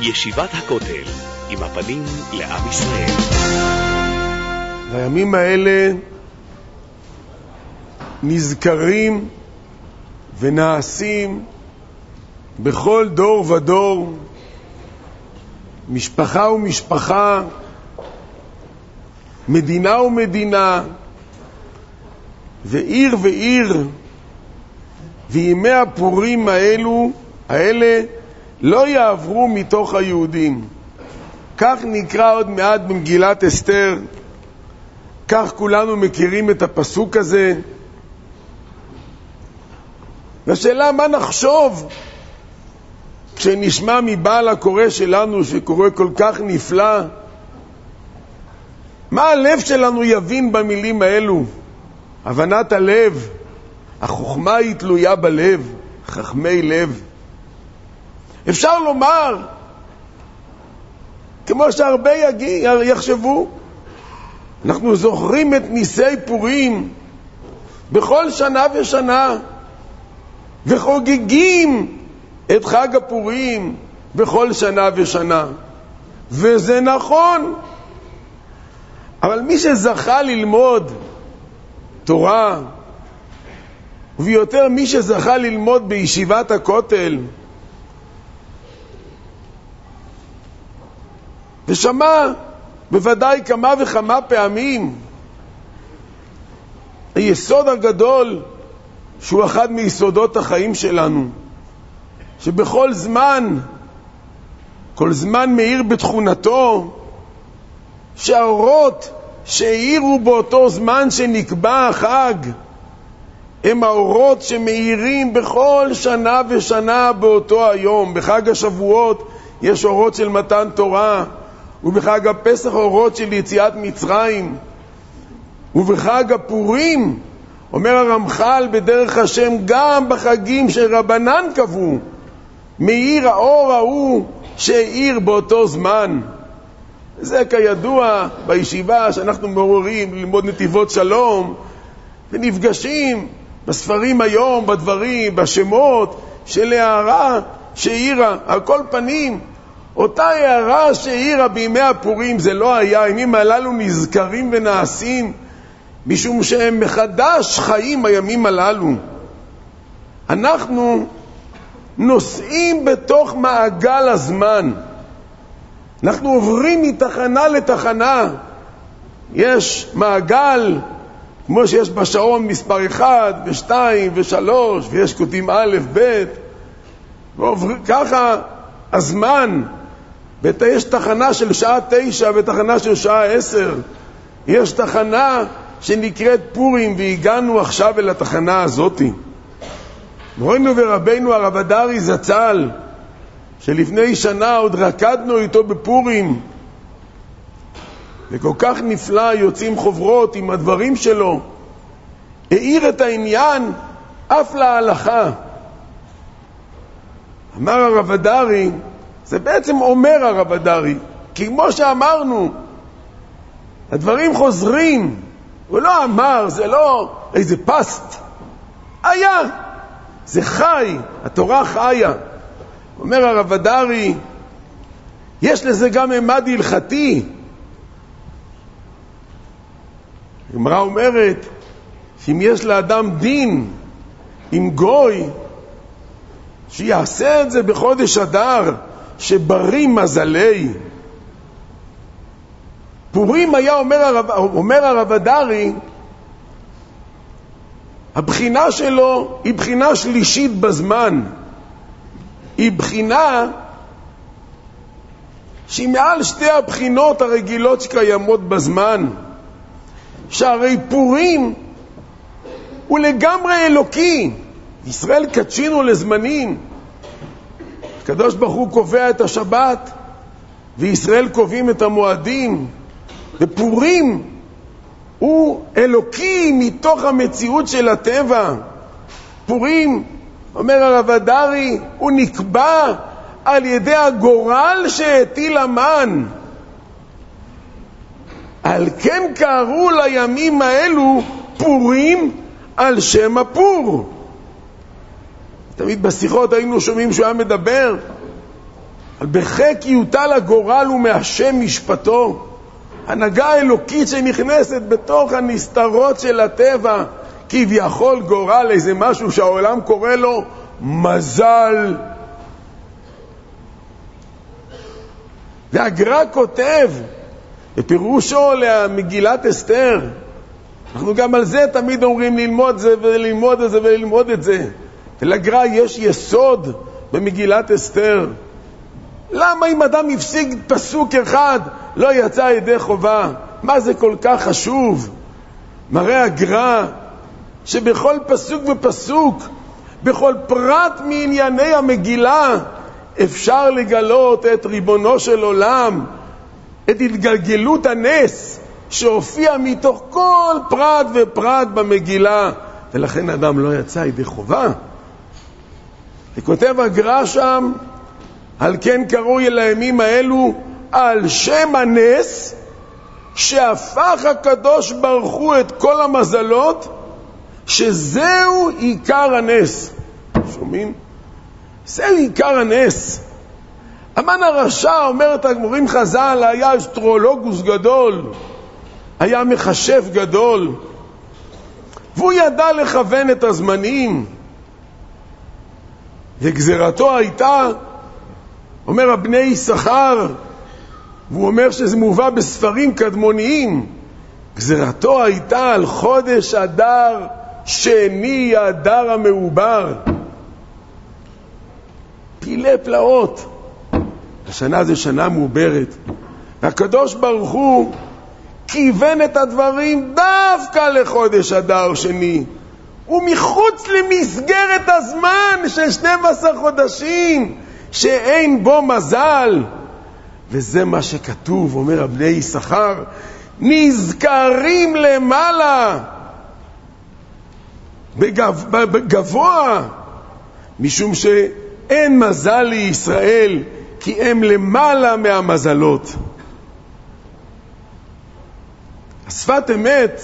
ישיבת הכותל, עם הפנים לעם ישראל. בימים האלה נזכרים ונעשים בכל דור ודור, משפחה ומשפחה, מדינה ומדינה, ועיר ועיר, וימי הפורים האלה לא יעברו מתוך היהודים. כך נקרא עוד מעט במגילת אסתר, כך כולנו מכירים את הפסוק הזה. והשאלה מה נחשוב כשנשמע מבעל הקורא שלנו שקורא כל כך נפלא, מה הלב שלנו יבין במילים האלו? הבנת הלב, החוכמה היא תלויה בלב, חכמי לב. אפשר לומר, כמו שהרבה יחשבו, אנחנו זוכרים את ניסי פורים בכל שנה ושנה, וחוגגים את חג הפורים בכל שנה ושנה, וזה נכון. אבל מי שזכה ללמוד תורה, ויותר מי שזכה ללמוד בישיבת הכותל, ושמע בוודאי כמה וכמה פעמים היסוד הגדול שהוא אחד מיסודות החיים שלנו, שבכל זמן, כל זמן מאיר בתכונתו, שהאורות שהאירו באותו זמן שנקבע החג הם האורות שמאירים בכל שנה ושנה באותו היום. בחג השבועות יש אורות של מתן תורה, ובחג הפסח אורות של יציאת מצרים, ובחג הפורים אומר הרמח"ל בדרך השם, גם בחגים שרבנן קבעו מאיר האור ההוא שהאיר באותו זמן. זה כידוע בישיבה שאנחנו מעוררים ללמוד נתיבות שלום, ונפגשים בספרים היום, בדברים, בשמות של הערה שהאירה. על כל פנים, אותה הערה שהאירה בימי הפורים, זה לא היה. הימים הללו נזכרים ונעשים משום שהם מחדש חיים הימים הללו. אנחנו נוסעים בתוך מעגל הזמן, אנחנו עוברים מתחנה לתחנה. יש מעגל כמו שיש בשעון מספר 1 ו2 ו3, ויש כותבים א' ב', ככה הזמן. יש תחנה של שעה 9 ותחנה של שעה 10. יש תחנה שנקראת פורים, והגענו עכשיו אל התחנה הזאת. מורנו ורבנו הרב הדרי זצ"ל, שלפני שנה עוד רקדנו איתו בפורים, וכל כך נפלא, יוצאים חוברות עם הדברים שלו, העיר את העניין אף להלכה. אמר הרב הדרי, זה בעצם אומר הרב הדרי, כי כמו שאמרנו, הדברים חוזרים. הוא לא אמר, זה לא איזה פסט, היה, זה חי, התורה חיה. אומר הרב הדרי, יש לזה גם ממד הלכתי. הגמרא אומרת שאם יש לאדם דין עם גוי, שיעשה את זה בחודש אדר שבריא מזלי. פורים היה, אומר הרב הדרי, הבחינה שלו היא בחינה שלישית בזמן. היא בחינה שהיא מעל שתי הבחינות הרגילות שקיימות בזמן. שהרי פורים הוא לגמרי אלוקי. ישראל קדשינו לזמנים. הקדוש ברוך הוא קובע את השבת, וישראל קובעים את המועדים. ופורים הוא אלוקי מתוך המציאות של הטבע. פורים, אומר הרב הדרי, הוא נקבע על ידי הגורל שהטיל המן. על כן קראו לימים האלו פורים על שם הפור. תמיד בשיחות היינו שומעים שהוא היה מדבר בחק יוטל הגורל ומהשם משפטו. הנהגה האלוקית שנכנסת בתוך הנסתרות של הטבע, כביכול גורל, איזה משהו שהעולם קורא לו מזל. והגר"א כותב בפירושו למגילת אסתר, אנחנו גם על זה תמיד אומרים ללמוד זה וללמוד את זה וללמוד את זה. ולגר"א יש יסוד במגילת אסתר. למה אם אדם יפסיק פסוק אחד לא יצא ידי חובה? מה זה כל כך חשוב? מראה הגר"א שבכל פסוק ופסוק, בכל פרט מענייני המגילה, אפשר לגלות את ריבונו של עולם, את התגלגלות הנס שהופיע מתוך כל פרט ופרט במגילה. ולכן אדם לא יצא ידי חובה. וכותב הגר"א שם, על כן קרוי אל הימים האלו על שם הנס שהפך הקדוש ברוך הוא את כל המזלות, שזהו עיקר הנס. שומעים? זהו עיקר הנס. המן הרשע, אומרת הגמורים חז"ל, היה אסטרולוגוס גדול, היה מחשב גדול, והוא ידע לכוון את הזמנים, וגזירתו הייתה, אומר הבני יששכר, והוא אומר שזה מובא בספרים קדמוניים, גזירתו הייתה על חודש אדר שני, אדר המעובר. פילי פלאות. השנה זה שנה מעוברת. והקדוש ברוך הוא כיוון את הדברים דווקא לחודש אדר שני. ומחוץ למסגרת הזמן של 12 חודשים שאין בו מזל. וזה מה שכתוב, אומר הבני יששכר, נזכרים למעלה בגבוה, משום שאין מזל לישראל, כי הם למעלה מהמזלות. השפת אמת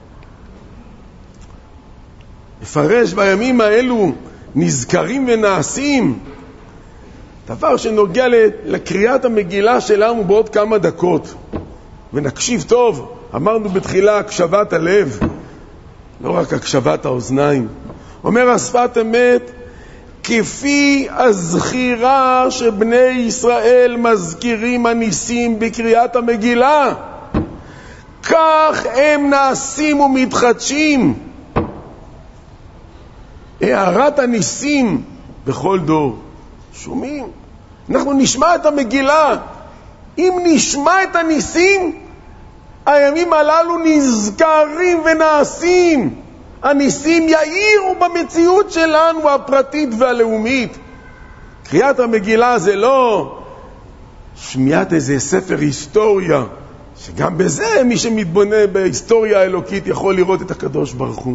מפרש בימים האלו נזכרים ונעשים, דבר שנוגע לקריאת המגילה שלנו בעוד כמה דקות. ונקשיב טוב, אמרנו בתחילה הקשבת הלב, לא רק הקשבת האוזניים. אומר השפת אמת, כפי הזכירה שבני ישראל מזכירים הניסים בקריאת המגילה, כך הם נעשים ומתחדשים. הערת הניסים בכל דור. שומעים? אנחנו נשמע את המגילה. אם נשמע את הניסים, הימים הללו נזכרים ונעשים. הניסים יאירו במציאות שלנו הפרטית והלאומית. קריאת המגילה זה לא שמיעת איזה ספר היסטוריה, שגם בזה מי שמתבונן בהיסטוריה האלוקית יכול לראות את הקדוש ברוך הוא.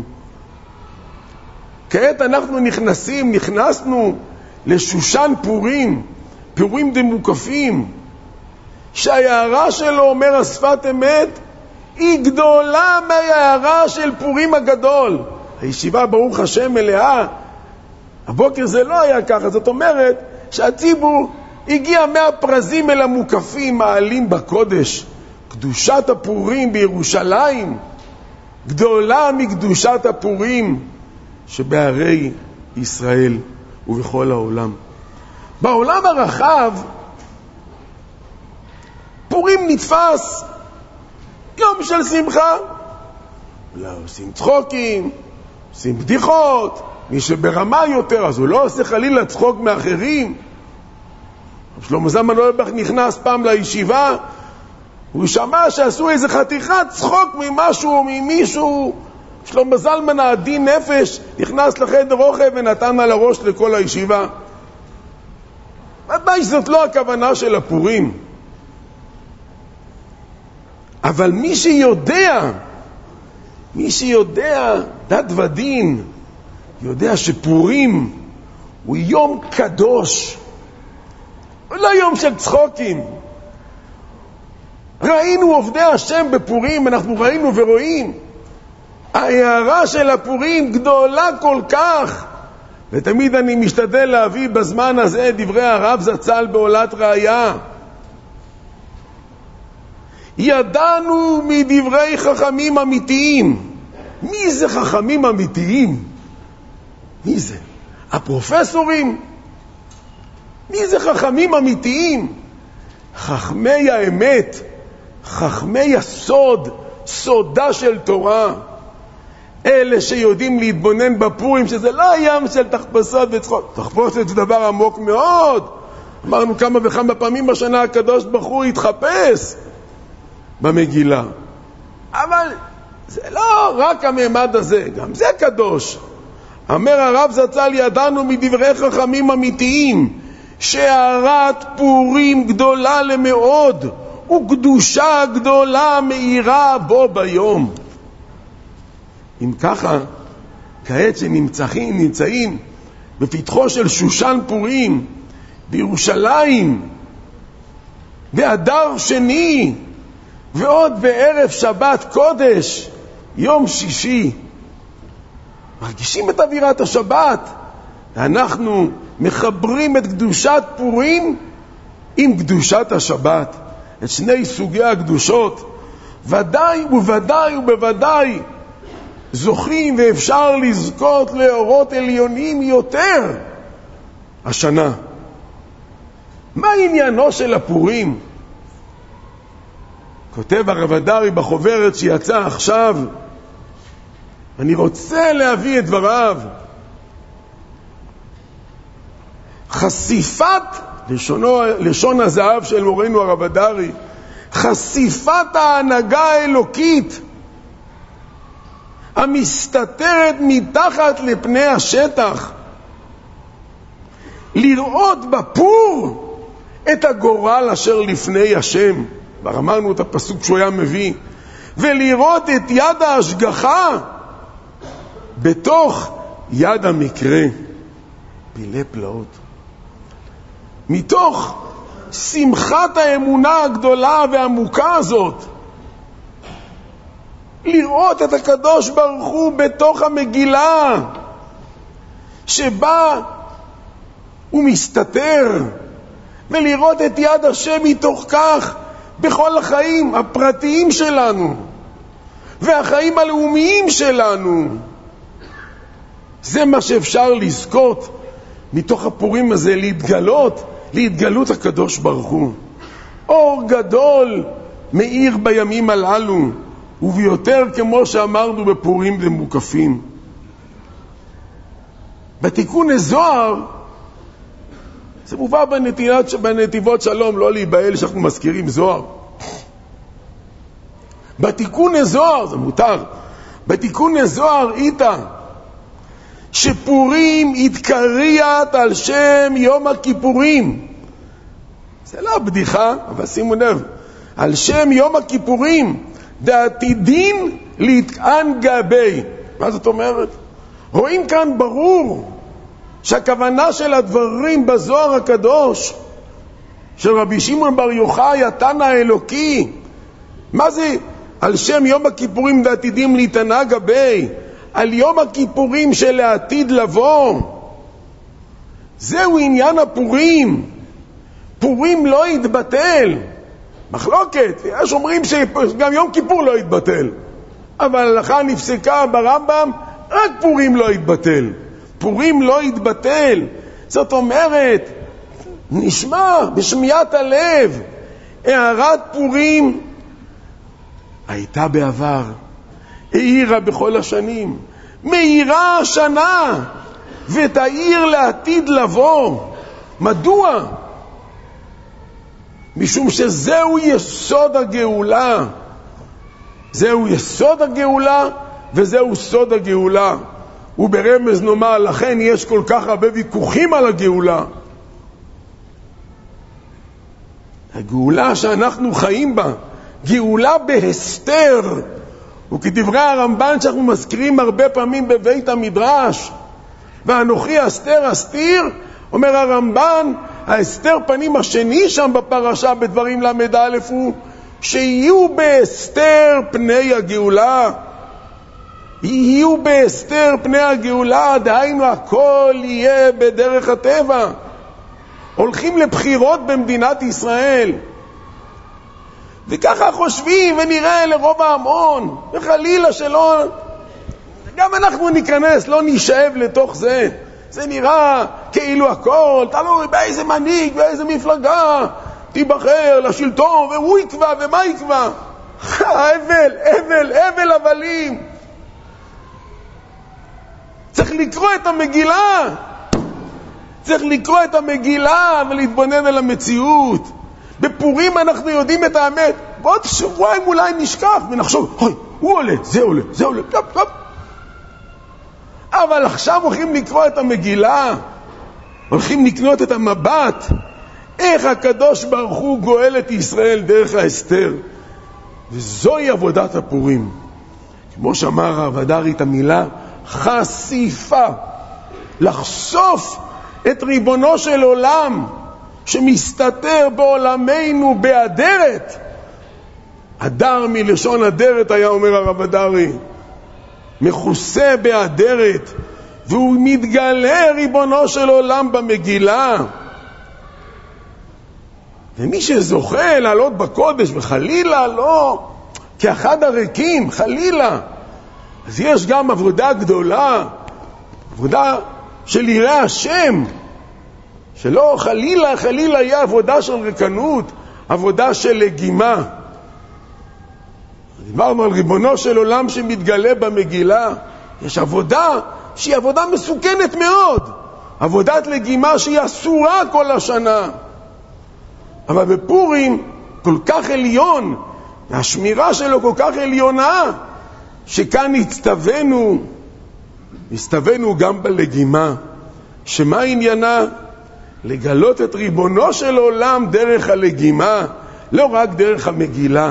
כעת אנחנו נכנסנו לשושן פורים, פורים דמוקפים, שהיערה שלו, אומר השפת אמת, היא גדולה מהיערה של פורים הגדול. הישיבה ברוך השם מלאה. הבוקר זה לא היה ככה, זאת אומרת שהציבור הגיע מהפרזים אל המוקפים, מעלים בקודש. קדושת הפורים בירושלים גדולה מקדושת הפורים שבערי ישראל ובכל העולם. בעולם הרחב פורים נתפס יום של שמחה, לא עושים צחוקים, עושים בדיחות. מי שברמה יותר אז הוא לא עושה חלילה צחוק מאחרים. שלמה זלמן אוירבך נכנס פעם לישיבה, הוא שמע שעשו איזה חתיכת צחוק ממשהו או ממישהו. שלמה זלמן העדין נפש נכנס לחדר אוכל ונתן על הראש לכל הישיבה. ודאי שזאת לא הכוונה של הפורים, אבל מי שיודע דת ודין יודע שפורים הוא יום קדוש, הוא לא יום של צחוקים. ראינו עובדי השם בפורים, אנחנו ראינו ורואים, ההערה של הפורים גדולה כל כך ותמיד אני משתדל להביא בזמן הזה דברי הרב זצ"ל בעולת ראיה. ידענו מדברי חכמים אמיתיים. מי זה חכמים אמיתיים? מי זה? הפרופסורים? מי זה חכמים אמיתיים? חכמי האמת, חכמי הסוד, סודה של תורה. אלה שיודעים להתבונן בפורים, שזה לא ים של תחפושות וצחוק. תחפושת זה דבר עמוק מאוד. אמרנו כמה וכמה פעמים בשנה הקדוש ברוך הוא התחפש במגילה. אבל זה לא רק הממד הזה, גם זה קדוש. אומר הרב זצ"ל, ידענו מדברי חכמים אמיתיים שהארת פורים גדולה למאוד וקדושה גדולה מאירה בו ביום. אם ככה, כעת שנמצאים בפתחו של שושן פורים בירושלים באדר שני ועוד בערב שבת קודש יום שישי, מרגישים את אווירת השבת. אנחנו מחברים את קדושת פורים עם קדושת השבת, את שני סוגי הקדושות. ודאי ובוודאי ובוודאי זוכים ואפשר לזכות לאורות עליונים יותר השנה. מה עניינו של הפורים? כותב הרב הדרי בחוברת שיצא עכשיו, אני רוצה להביא את דבריו. חשיפת, לשון הזהב של מורנו הרב הדרי, חשיפת ההנהגה האלוקית המסתתרת מתחת לפני השטח, לראות בפור את הגורל אשר לפני השם. כבר אמרנו את הפסוק שהוא היה מביא, ולראות את יד ההשגחה בתוך יד המקרה. פילי פלאות. מתוך שמחת האמונה הגדולה והעמוקה הזאת, לראות את הקדוש ברוך הוא בתוך המגילה שבה הוא מסתתר, ולראות את יד השם מתוך כך בכל החיים הפרטיים שלנו והחיים הלאומיים שלנו. זה מה שאפשר לזכות מתוך הפורים הזה, להתגלות הקדוש ברוך הוא. אור גדול מאיר בימים הללו, וביותר כמו שאמרנו בפורים ומוקפים. בתיקון הזוהר, זה מובא בנתיבות שלום, לא להיבהל שאנחנו מזכירים זוהר. בתיקון הזוהר, זה מותר, בתיקון הזוהר איתה שפורים התקריית על שם יום הכיפורים. זה לא בדיחה, אבל שימו לב, על שם יום הכיפורים דעתידין להתען גבי. מה זאת אומרת? רואים כאן ברור שהכוונה של הדברים בזוהר הקדוש של רבי שמעון בר יוחאי התנא האלוקי, מה זה על שם יום הכיפורים דעתידים להתענה גבי? על יום הכיפורים של העתיד לבוא. זהו עניין הפורים. פורים לא יתבטל. מחלוקת, יש אומרים שגם יום כיפור לא יתבטל, אבל הלכה נפסקה ברמב"ם, רק פורים לא יתבטל. פורים לא יתבטל. זאת אומרת, נשמע בשמיעת הלב, הערת פורים הייתה בעבר, העירה בכל השנים, מאירה השנה ותאיר לעתיד לבוא. מדוע? משום שזהו יסוד הגאולה. זהו יסוד הגאולה וזהו סוד הגאולה. וברמז נאמר, לכן יש כל כך הרבה ויכוחים על הגאולה. הגאולה שאנחנו חיים בה, גאולה בהסתר, וכדברי הרמב"ן שאנחנו מזכירים הרבה פעמים בבית המדרש, ואנוכי אסתר אסתיר, אומר הרמב"ן, ההסתר פנים השני שם בפרשה בדברים למד א' הוא שיהיו בהסתר פני הגאולה. יהיו בהסתר פני הגאולה, דהיינו הכל יהיה בדרך הטבע. הולכים לבחירות במדינת ישראל, וככה חושבים ונראה לרוב ההמון, וחלילה שלא, גם אנחנו ניכנס, לא נשאב לתוך זה. זה נראה כאילו הכל, תלוי באיזה מנהיג, באיזה מפלגה תיבחר לשלטון, והוא יקבע ומה יקבע. אבל הבלים. צריך לקרוא את המגילה. צריך לקרוא את המגילה ולהתבונן על המציאות. בפורים אנחנו יודעים את האמת. בעוד שבועיים אולי נשכח ונחשוב, הוא עולה, זה עולה, זה עולה, טוב. אבל עכשיו הולכים לקרוא את המגילה, הולכים לקנות את המבט, איך הקדוש ברוך הוא גואל את ישראל דרך ההסתר. וזוהי עבודת הפורים. כמו שאמר הרב הדרי את המילה חשיפה, לחשוף את ריבונו של עולם שמסתתר בעולמנו באדרת. הדר מלשון אדרת, היה אומר הרב הדרי, מכוסה באדרת, והוא מתגלה ריבונו של עולם במגילה. ומי שזוכה לעלות בקודש, וחלילה לא כאחד הריקים, חלילה, אז יש גם עבודה גדולה, עבודה של יראה השם, שלא חלילה יהיה עבודה של ריקנות, עבודה של לגימה. דיברנו על ריבונו של עולם שמתגלה במגילה. יש עבודה שהיא עבודה מסוכנת מאוד, עבודת לגימה שהיא אסורה כל השנה, אבל בפורים כל כך עליון, והשמירה שלו כל כך עליונה, שכאן הסתווינו גם בלגימה. שמה עניינה? לגלות את ריבונו של עולם דרך הלגימה, לא רק דרך המגילה.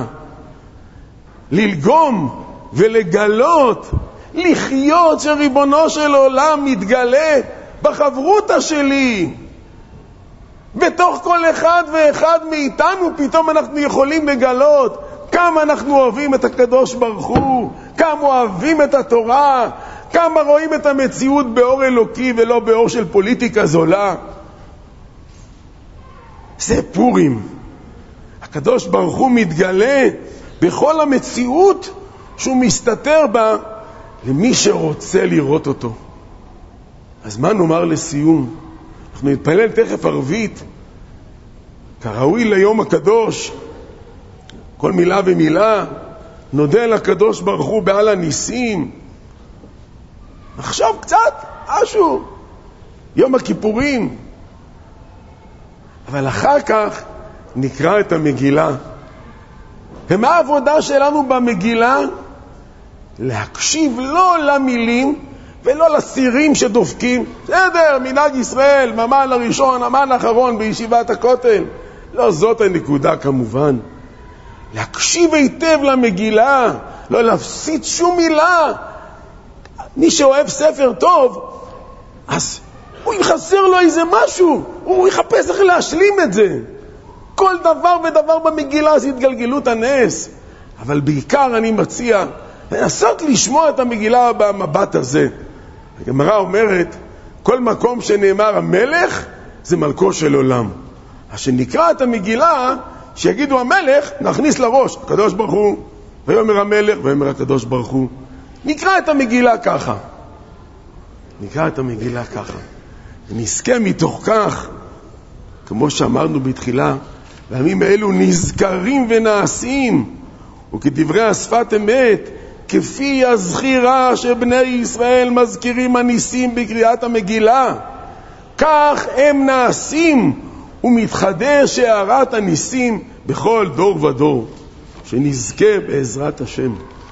ללגום ולגלות, לחיות שריבונו של עולם מתגלה בחברותה שלי. בתוך כל אחד ואחד מאיתנו פתאום אנחנו יכולים לגלות כמה אנחנו אוהבים את הקדוש ברוך הוא, כמה אוהבים את התורה, כמה רואים את המציאות באור אלוקי ולא באור של פוליטיקה זולה. זה פורים. הקדוש ברוך הוא מתגלה בכל המציאות שהוא מסתתר בה למי שרוצה לראות אותו. אז מה נאמר לסיום? אנחנו נתפלל תכף ערבית, כראוי ליום הקדוש, כל מילה ומילה, נודה לקדוש ברוך הוא בעל הניסים. עכשיו קצת, משהו, יום הכיפורים. אבל אחר כך נקרא את המגילה. ומה העבודה שלנו במגילה? להקשיב לא למילים ולא לסירים שדופקים. בסדר, מנהג ישראל, ממן הראשון, ממן האחרון בישיבת הכותל. לא זאת הנקודה כמובן. להקשיב היטב למגילה, לא להפסיד שום מילה. מי שאוהב ספר טוב, אז הוא יחסר לו איזה משהו, הוא יחפש איך להשלים את זה. כל דבר ודבר במגילה זה התגלגלות הנס. אבל בעיקר אני מציע לנסות לשמוע את המגילה במבט הזה. הגמרא אומרת, כל מקום שנאמר המלך זה מלכו של עולם. אז שנקרא את המגילה, שיגידו המלך, נכניס לראש הקדוש ברוך הוא, ויאמר המלך ויאמר הקדוש ברוך הוא. נקרא את המגילה ככה. נקרא את המגילה ככה. ונזכה מתוך כך, כמו שאמרנו בתחילה, בימים האלו נזכרים ונעשים, וכדברי השפת אמת, כפי הזכירה שבני ישראל מזכירים הניסים בקריאת המגילה, כך הם נעשים ומתחדש הערת הניסים בכל דור ודור. שנזכה בעזרת השם.